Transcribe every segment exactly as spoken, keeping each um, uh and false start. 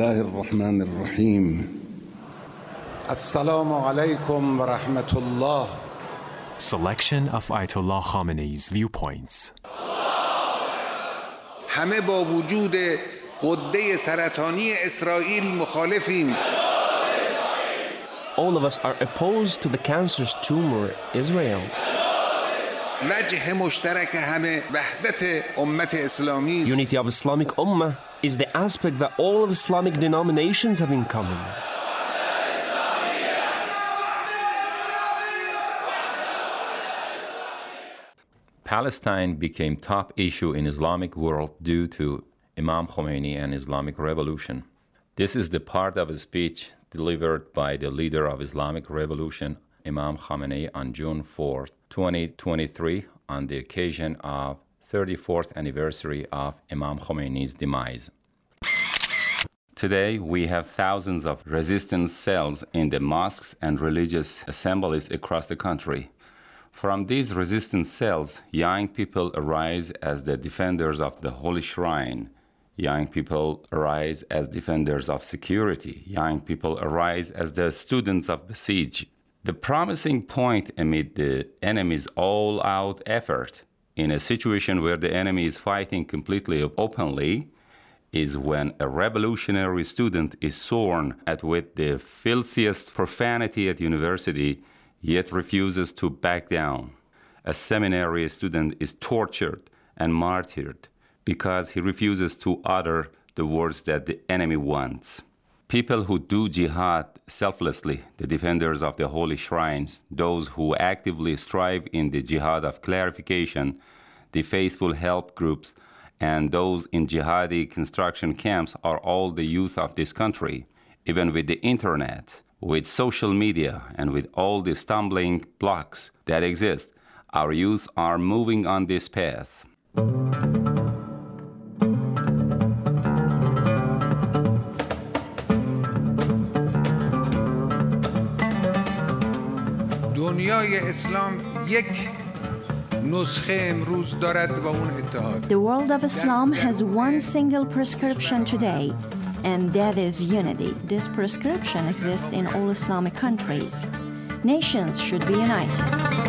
الله الرحمن الرحيم السلام عليكم ورحمة الله. Selection of Ayatollah Khamenei's viewpoints. همه با وجود غده سرطانی اسرائیل مخالفیم. All of us are opposed to the cancerous tumor Israel. وجه مشترک همه وحدت امت اسلامی است. Unity of Islamic Ummah is the aspect that all of Islamic denominations have in common. Palestine became top issue in Islamic world due to Imam Khomeini and Islamic Revolution. This is the part of a speech delivered by the leader of Islamic Revolution, Imam Khamenei, on June fourth, twenty twenty-three, on the occasion of thirty-fourth anniversary of Imam Khomeini's demise. Today, we have thousands of resistance cells in the mosques and religious assemblies across the country. From these resistance cells, young people arise as the defenders of the Holy Shrine. Young people arise as defenders of security. Young people arise as the students of Basij. The promising point amid the enemy's all-out effort in a situation where the enemy is fighting completely openly is when a revolutionary student is sworn at with the filthiest profanity at university, yet refuses to back down. A seminary student is tortured and martyred because he refuses to utter the words that the enemy wants. People who do jihad selflessly, the defenders of the holy shrines, those who actively strive in the jihad of clarification, the faithful help groups, and those in jihadi construction camps are all the youth of this country. Even with the internet, with social media, and with all the stumbling blocks that exist, our youth are moving on this path. دنیای اسلام یک نسخه امروز دارد و اون اتحاد. The world of Islam has one single prescription today, and that is unity. This prescription exists in all Islamic countries. Nations should be united.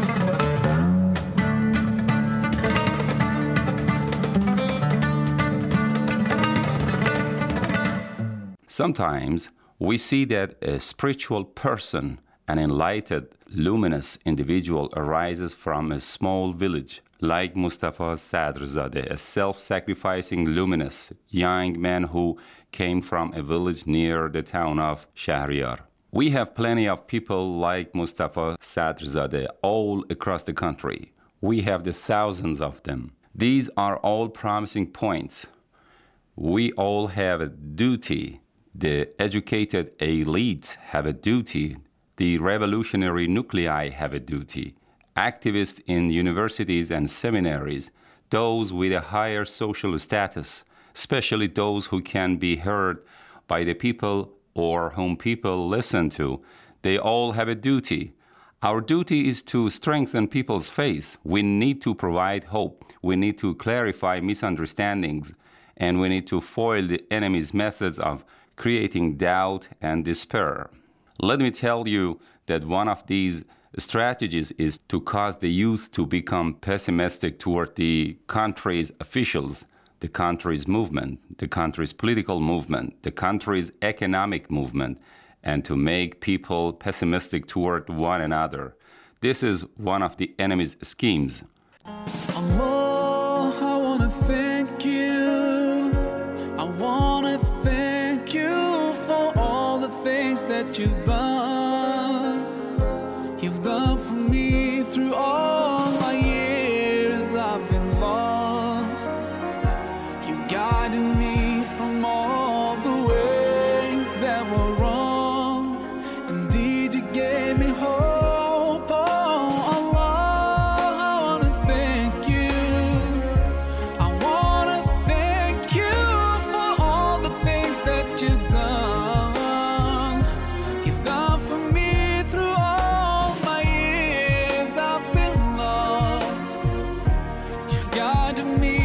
Sometimes we see that a spiritual person, an enlightened, luminous individual arises from a small village, like Mustafa Sadrzadeh, a self-sacrificing, luminous young man who came from a village near the town of Shahriyar. We have plenty of people like Mustafa Sadrzadeh all across the country. We have the thousands of them. These are all promising points. We all have a duty. The educated elite have a duty. The revolutionary nuclei have a duty. Activists in universities and seminaries, those with a higher social status, especially those who can be heard by the people or whom people listen to, they all have a duty. Our duty is to strengthen people's faith. We need to provide hope. We need to clarify misunderstandings. And we need to foil the enemy's methods of creating doubt and despair. Let me tell you that one of these strategies is to cause the youth to become pessimistic toward the country's officials, the country's movement, the country's political movement, the country's economic movement, and to make people pessimistic toward one another. This is one of the enemy's schemes. Allah, I want to thank you. I want to thank you for all the things that you've done. You've done for me through all my years I've been lost. You guided me from all the ways that were wrong. Indeed, you gave me hope. Oh, Allah, I want to thank you. I want to thank you for all the things that you've done. You've done for me through all my years I've been lost. You guided me